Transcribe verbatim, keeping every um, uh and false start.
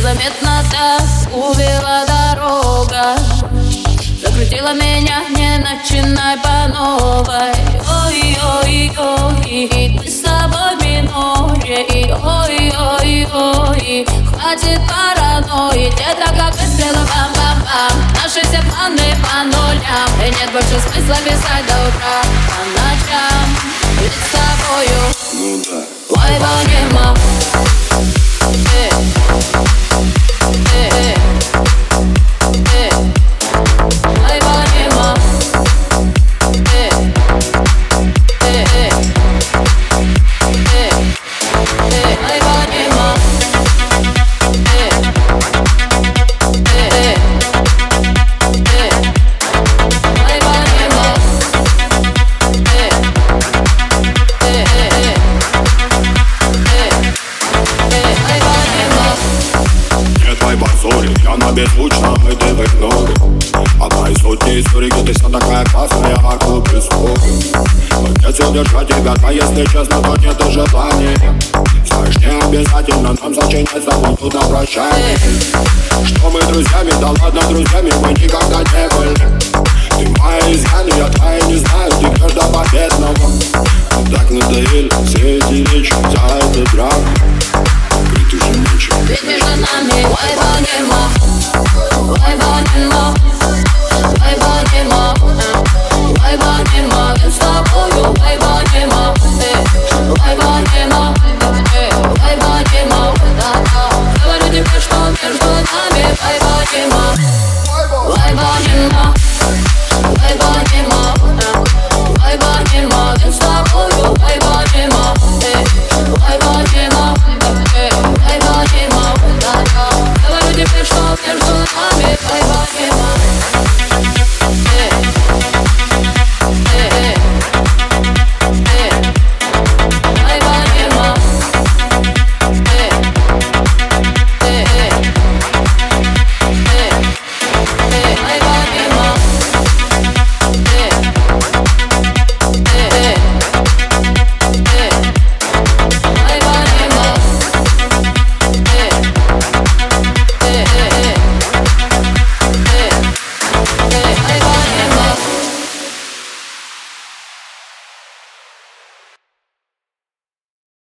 Незаметно так увела дорога, закрутила меня, не начинай по новой. Ой-ой-ой, мы с тобой в миноре. Ой-ой-ой, хватит паранойи, где-то как выстрелы, бам-бам-бам. Наши все планы по нулям, и нет больше смысла писать до утра по ночам, ведь с тобою ну да. лайва нема. Э, э, э, э. Лайва нема. Э, э, э, э, э. Лайва нема. Э, э, э, э. Лайва нема. Э, э, э, э. Нет вайба, сори, я на беззвучном, и ты в игноре. Одна из сотни историй, где ты вся такая классная, а клуб без споря. Хотел держать тебя, а если честно, то нет и желания. Знаешь, не обязательно нам сочинять с тобой тут на прощание. Что мы друзьями, да ладно друзьями, мы никогда не были. Ты моя изъян, я твоя не знаю, ты бьешь до победного. Мы так надоели все эти речи за этот драк.